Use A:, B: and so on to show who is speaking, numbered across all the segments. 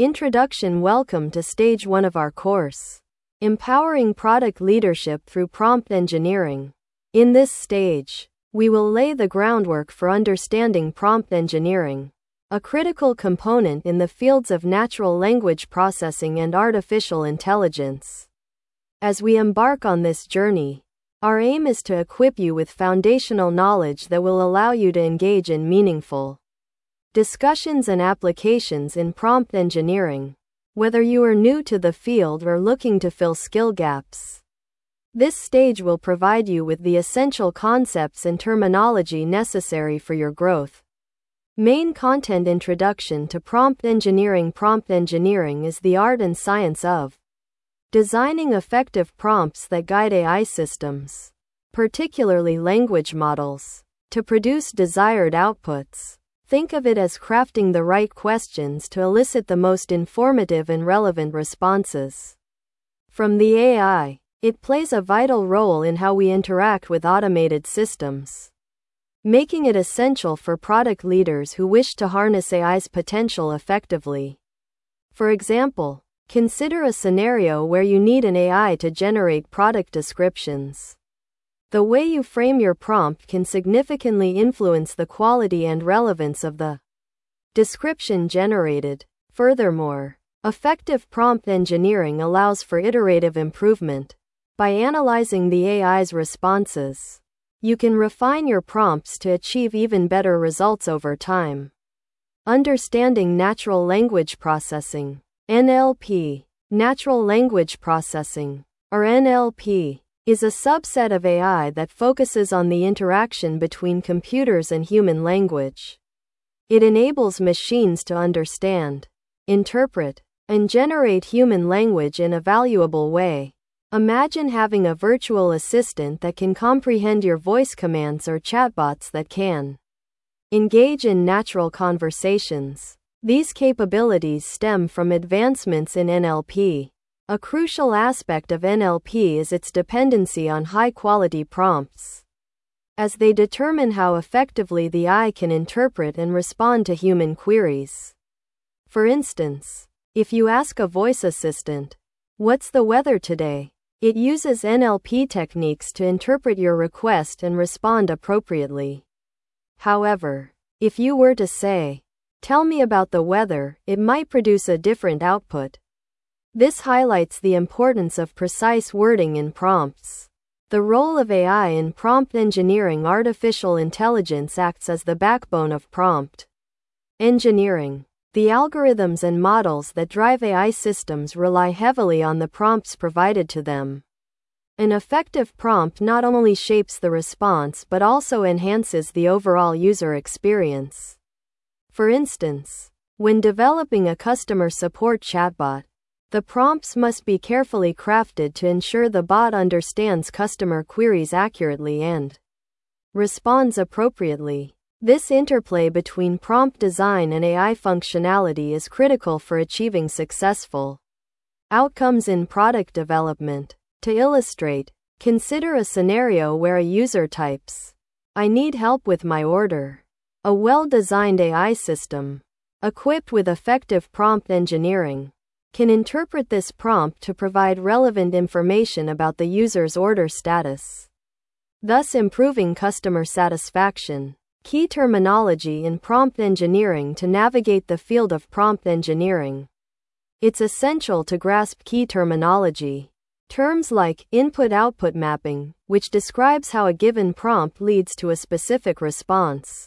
A: Introduction. Welcome to Stage 1 of our course, Empowering Product Leadership Through Prompt Engineering. In this stage, we will lay the groundwork for understanding prompt engineering, a critical component in the fields of natural language processing and artificial intelligence. As we embark on this journey, our aim is to equip you with foundational knowledge that will allow you to engage in meaningful discussions and applications in prompt engineering, whether you are new to the field or looking to fill skill gaps. This stage will provide you with the essential concepts and terminology necessary for your growth. Main content. Introduction to Prompt Engineering. Prompt engineering is the art and science of designing effective prompts that guide AI systems, particularly language models, to produce desired outputs. Think of it as crafting the right questions to elicit the most informative and relevant responses from the AI. It plays a vital role in how we interact with automated systems, making it essential for product leaders who wish to harness AI's potential effectively. For example, consider a scenario where you need an AI to generate product descriptions. The way you frame your prompt can significantly influence the quality and relevance of the description generated. Furthermore, effective prompt engineering allows for iterative improvement. By analyzing the AI's responses, you can refine your prompts to achieve even better results over time. Understanding natural language processing. NLP. Natural language processing, or NLP, is a subset of AI that focuses on the interaction between computers and human language. It enables machines to understand, interpret, and generate human language in a valuable way. Imagine having a virtual assistant that can comprehend your voice commands or chatbots that can engage in natural conversations. These capabilities stem from advancements in NLP. A crucial aspect of NLP is its dependency on high-quality prompts, as they determine how effectively the AI can interpret and respond to human queries. For instance, if you ask a voice assistant, "What's the weather today?" it uses NLP techniques to interpret your request and respond appropriately. However, if you were to say, "Tell me about the weather," it might produce a different output. This highlights the importance of precise wording in prompts. The role of AI in prompt engineering. Artificial intelligence acts as the backbone of prompt engineering. The algorithms and models that drive AI systems rely heavily on the prompts provided to them. An effective prompt not only shapes the response but also enhances the overall user experience. For instance, when developing a customer support chatbot, the prompts must be carefully crafted to ensure the bot understands customer queries accurately and responds appropriately. This interplay between prompt design and AI functionality is critical for achieving successful outcomes in product development. To illustrate, consider a scenario where a user types, "I need help with my order." A well-designed AI system, equipped with effective prompt engineering, can interpret this prompt to provide relevant information about the user's order status, thus improving customer satisfaction. Key terminology in prompt engineering. To navigate the field of prompt engineering, it's essential to grasp key terminology. Terms like input-output mapping, which describes how a given prompt leads to a specific response,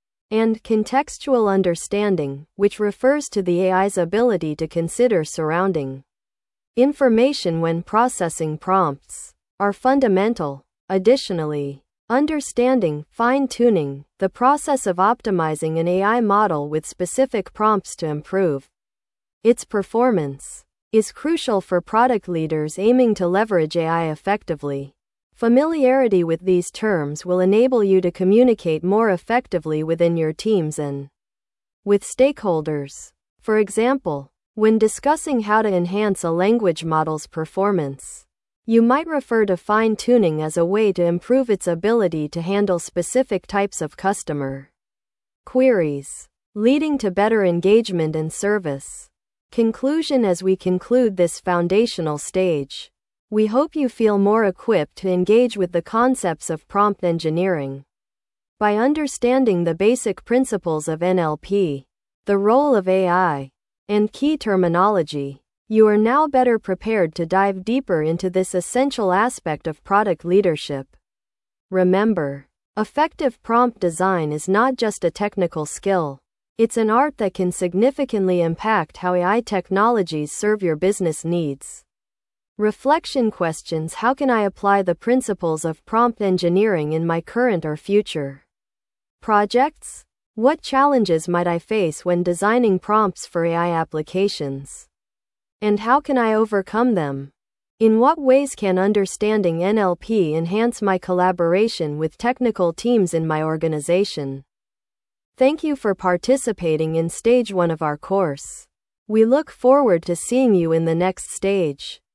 A: and contextual understanding, which refers to the AI's ability to consider surrounding information when processing prompts, are fundamental. Additionally, understanding, fine-tuning, the process of optimizing an AI model with specific prompts to improve its performance, is crucial for product leaders aiming to leverage AI effectively. Familiarity with these terms will enable you to communicate more effectively within your teams and with stakeholders. For example, when discussing how to enhance a language model's performance, you might refer to fine-tuning as a way to improve its ability to handle specific types of customer queries, leading to better engagement and service. Conclusion. As we conclude this foundational stage, we hope you feel more equipped to engage with the concepts of prompt engineering. By understanding the basic principles of NLP, the role of AI, and key terminology, you are now better prepared to dive deeper into this essential aspect of product leadership. Remember, effective prompt design is not just a technical skill, it's an art that can significantly impact how AI technologies serve your business needs. Reflection questions. How can I apply the principles of prompt engineering in my current or future projects? What challenges might I face when designing prompts for AI applications? And how can I overcome them? In what ways can understanding NLP enhance my collaboration with technical teams in my organization? Thank you for participating in Stage 1 of our course. We look forward to seeing you in the next stage.